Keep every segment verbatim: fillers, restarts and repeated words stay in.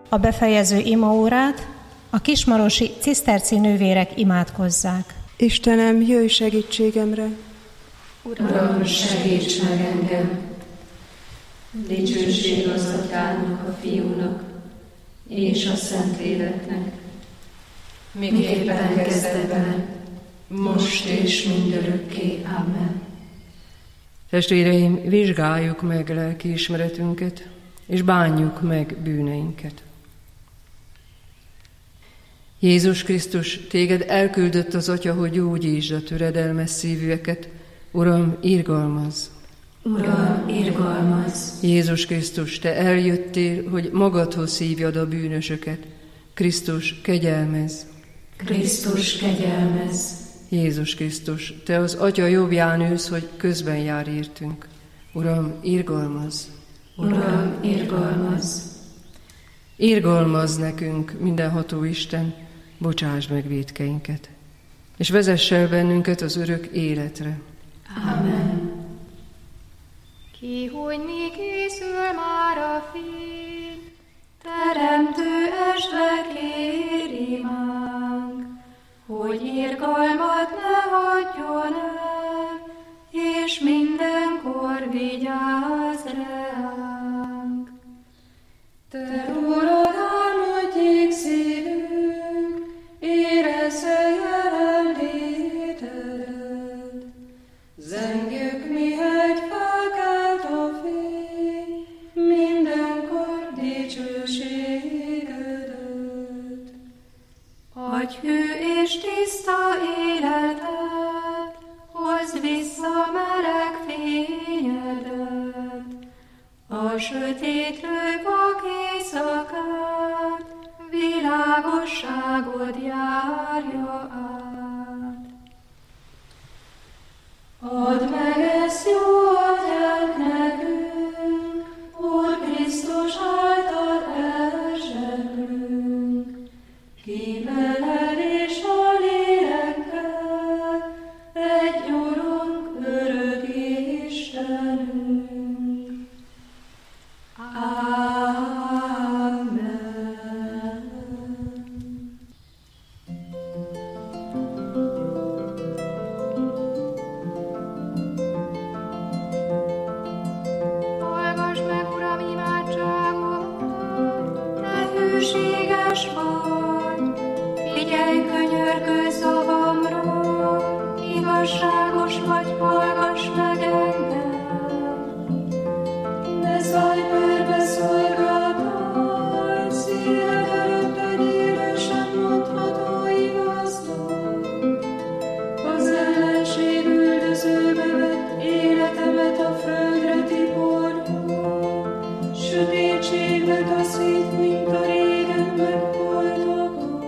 a befejező imaórát a kismarosi ciszterci nővérek imádkozzák. Istenem, jöjj segítségemre! Uram, segíts meg engem! Dicsőség az Atyának, a Fiúnak és a Szentléleknek, miképpen kezdetben, most és mindörökké. Amen. Testvéreim, vizsgáljuk meg lelkiismeretünket, és bánjuk meg bűneinket. Jézus Krisztus, téged elküldött az Atya, hogy gyógyítsd a töredelmes szívűeket. Uram, irgalmazz! Uram, irgalmazz! Jézus Krisztus, te eljöttél, hogy magadhoz hívjad a bűnösöket. Krisztus, kegyelmezz! Krisztus, kegyelmezz! Jézus Krisztus, te az Atya jobbján ülsz, hogy közben jár értünk. Uram, irgalmazz! Uram, irgalmazz! Irgalmazz nekünk, mindenható Isten, bocsásd meg vétkeinket, és vezess el bennünket az örök életre. Amen. Kihújni készül már a fény, teremtő esve kér imánk, hogy irgalmat ne hagyjon el, és mindenkor vigyázz ránk. Te rólad álmodjék szívünk, érezze jelenlétedet. Zengjük, mihegy felkelt a fény, mindenkor dicsőségedet. Adj hű és tiszta életet, hozd vissza meleg fényedet. A sötétlő vak éjszakát, világosságod járja át. Add meg ezt jó atyánk nekünk, Úr Krisztus által elzseblünk. Kíveled és a lélekkel, egy Urunk, örök Istenünk. Amen. Hallgass meg, Uram, imádságot, te hűséges vagy, figyelj könyörgő szavamra, igazságos vagy, hallgass meg engem. Ne szállj perbe szolgáltály, szíved előtt egy élősen mondható igaznak. Az ellenség üldözőbe vett életemet a földre tiporja, sötétségbe taszít, mint a régen megvoltakat.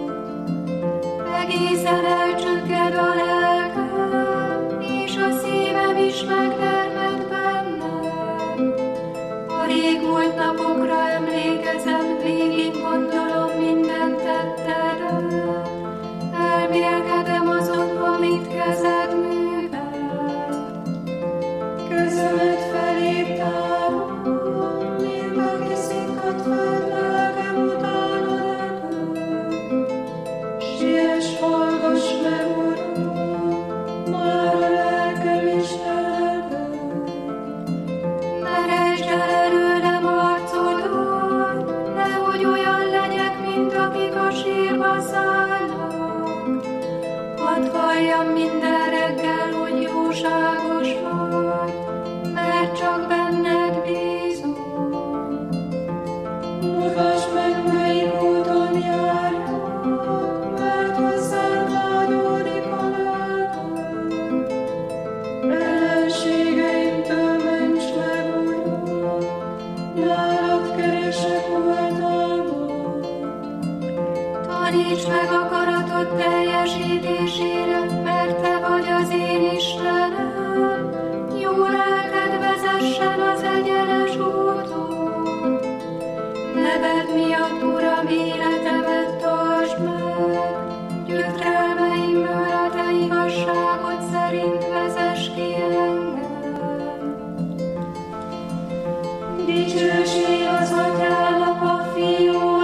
Egészen elcsökked a lelkem, és a szívem is megtermett bennem. A régmúlt napokra emlékezem, végig gondolom minden tettedet. Elmélkedem azon, amit kezed művelt. Kezemet feléd tárom, mint aki szikkat fel, lelkem utána neked. Siess, hallgass meg, Uram, már a lelkem is telel. Ne rejtsd el előlem arcodat, nehogy olyan legyek, mint akik a sírba szállnak. Hadd halljam minden reggel, hogy jóságos vagy, mert csak benned bízom. Mutass meg, melyik úton járjak, mert hozzánk vágyódik a lelkem. Ellenségeimtől ments meg, Uram, nálad keresek oltalmat. Taníts meg akaratod teljesítésére, mert te vagy az én Istenem. Jó lelked vezessen az egyenes úton. Neved miatt, Uram, életemet tartsd meg. Gyötrelmeimből a te igazságod szerint vezess ki engem. Dicsőség az Atyának, a Fiúnak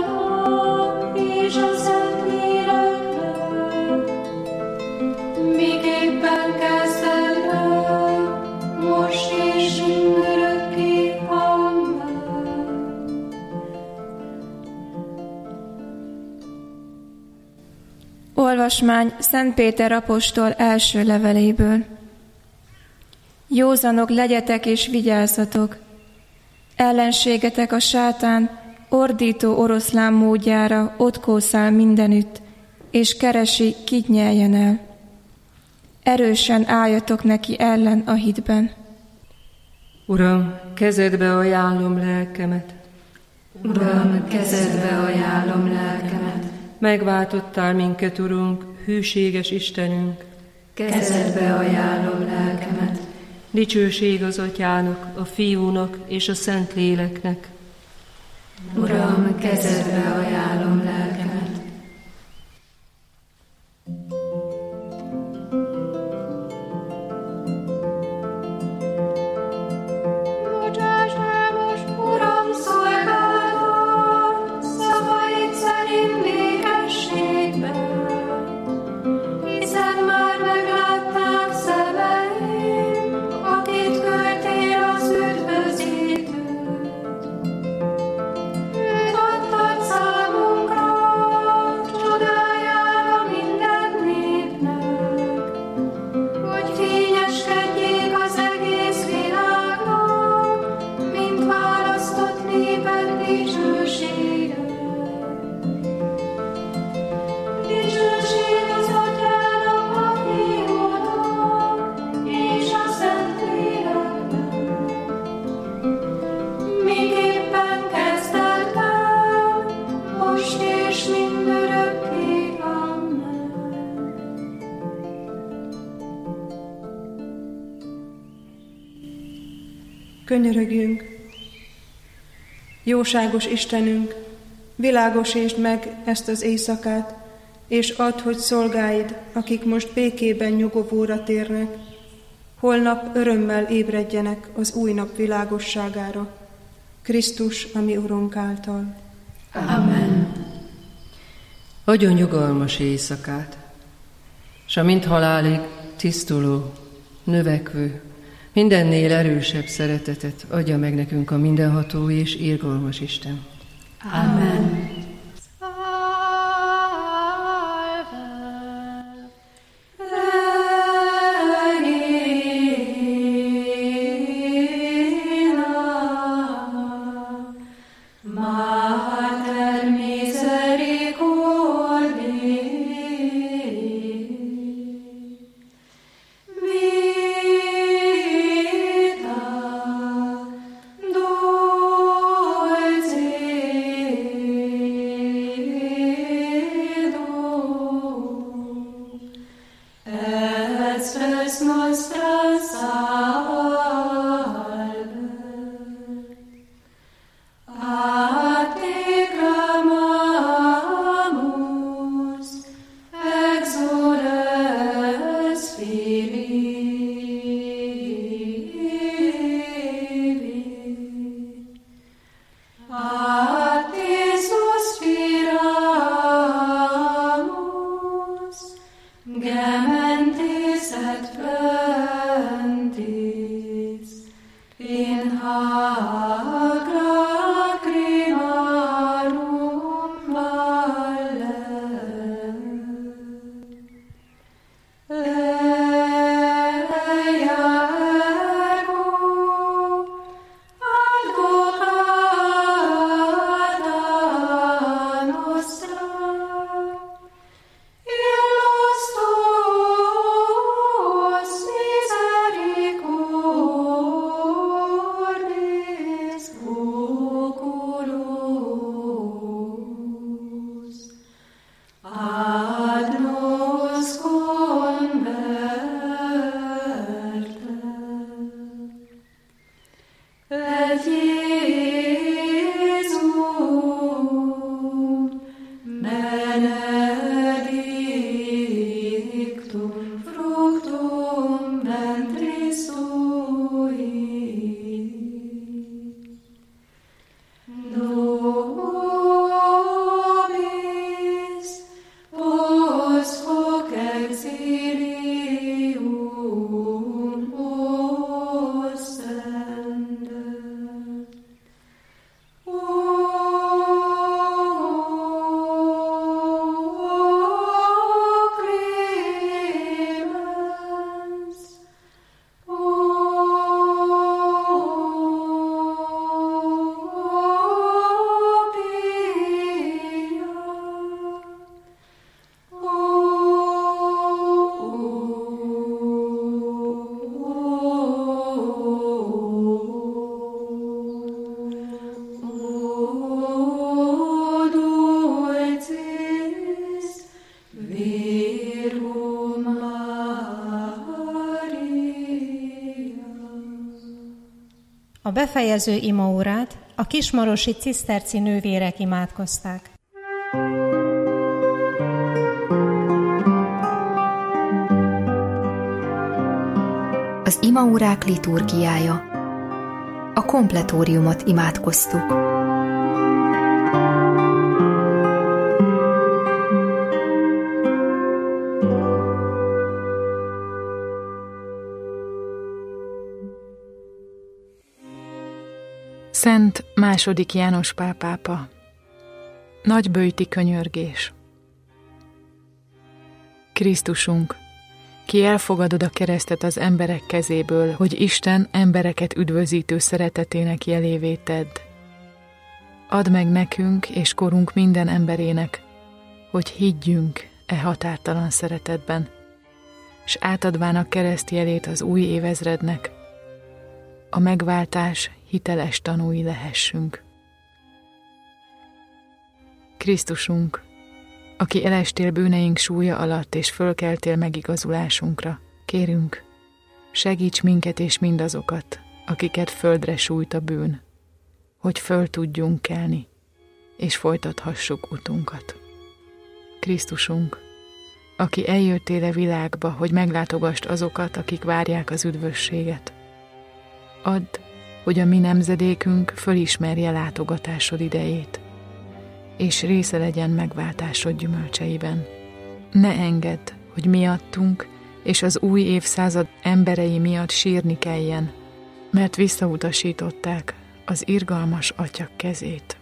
Olvasmány Szent Péter apostol első leveléből. Józanok legyetek és vigyázzatok! Ellenségetek a sátán ordító oroszlán módjára ott kószál mindenütt, és keresi, kit nyeljen el. Erősen álljatok neki ellen a hitben. Uram, kezedbe ajánlom lelkemet. Uram, kezedbe ajánlom lelkemet. Megváltottál minket, Urunk, hűséges Istenünk. Kezedbe ajánlom lelkemet. Dicsőség az Atyának, a Fiúnak és a Szentléleknek. Uram, kezedbe ajánlom lelkemet. Bocsáss el most, Uram, szolgálatot, szavaid szerint békességben, hiszen már meglátták szemeim, akit küldtél az üdvözítőt. Őt adtad számunkra, csodájára minden népnek, hogy fényeskedjék az egész világnak, mint választott néped dicsősége. Dicsőség az Atyának, a Fiúnak és a Szentléleknek, miképpen kezdetben, most és mindörökké. Amen. Könyörögjünk! Jóságos Istenünk, világosítsd meg ezt az éjszakát, és add, hogy szolgáid, akik most békében nyugovóra térnek, holnap örömmel ébredjenek az új nap világosságára, Krisztus, a mi Urunk által. Amen. Adjon nyugalmas éjszakát, s a mind halálig tisztuló, növekvő, mindennél erősebb szeretetet adja meg nekünk a mindenható és irgalmas Isten. Amen. Vita, dulce, A befejező imaórát a kismarosi ciszterci nővérek imádkozták. Az imaórák liturgiája. A kompletóriumot imádkoztuk. Szent második János Pál pápa. Nagyböjti könyörgés. Krisztusunk, ki elfogadod a keresztet az emberek kezéből, hogy Isten embereket üdvözítő szeretetének jelévé tedd. Add meg nekünk és korunk minden emberének, hogy higgyünk e határtalan szeretetben, s átadván a kereszt jelét az új évezrednek, a megváltás hiteles tanúi lehessünk. Krisztusunk, aki elestél bűneink súlya alatt és fölkeltél megigazulásunkra, kérünk, segíts minket és mindazokat, akiket földre sújt a bűn, hogy föl tudjunk kelni, és folytathassuk utunkat. Krisztusunk, aki eljöttél a világba, hogy meglátogasd azokat, akik várják az üdvösséget, add, hogy a mi nemzedékünk fölismerje látogatásod idejét, és része legyen megváltásod gyümölcseiben. Ne engedd, hogy miattunk és az új évszázad emberei miatt sírni kelljen, mert visszautasították az irgalmas Atya kezét.